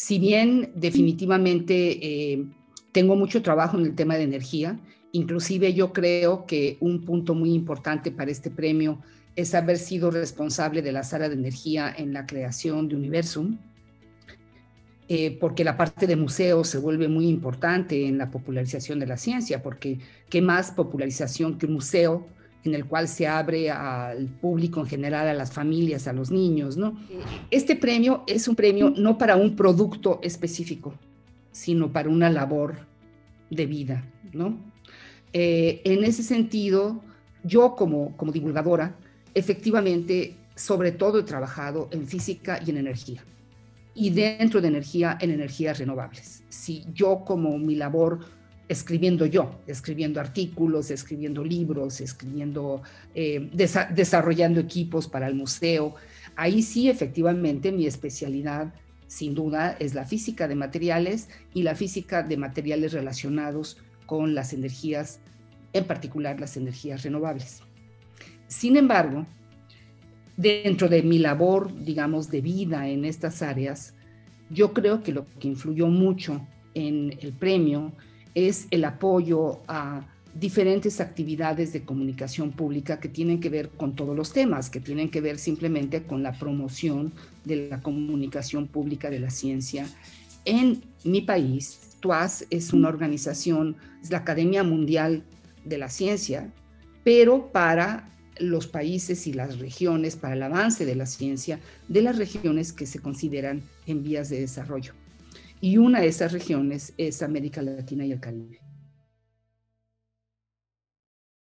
Si bien definitivamente tengo mucho trabajo en el tema de energía, inclusive yo creo que un punto muy importante para este premio es haber sido responsable de la sala de energía en la creación de Universum, porque la parte de museos se vuelve muy importante en la popularización de la ciencia, porque qué más popularización que un museo en el cual se abre al público en general, a las familias, a los niños, ¿no? Este premio es un premio no para un producto específico, sino para una labor de vida, ¿no? En ese sentido, yo como divulgadora, efectivamente, sobre todo he trabajado en física y en energía. Y dentro de energía, en energías renovables. Si yo como mi labor escribiendo artículos, escribiendo libros, desarrollando equipos para el museo, ahí sí efectivamente mi especialidad sin duda es la física de materiales y la física de materiales relacionados con las energías, en particular las energías renovables. Sin embargo, dentro de mi labor, digamos, de vida en estas áreas, yo creo que lo que influyó mucho en el premio es el apoyo a diferentes actividades de comunicación pública que tienen que ver con todos los temas, que tienen que ver simplemente con la promoción de la comunicación pública de la ciencia. En mi país, TUAS es una organización, es la Academia Mundial de la Ciencia, pero para los países y las regiones, para el avance de la ciencia, de las regiones que se consideran en vías de desarrollo. Y una de esas regiones es América Latina y el Caribe.